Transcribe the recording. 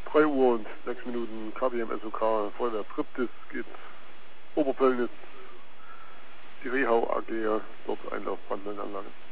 3 Uhr und 6 Minuten KBM SOK, Feuerwehr Triptis geht Oberpöllnitz, die Rehau AG, dort Einlauf Brandmeldeanlage.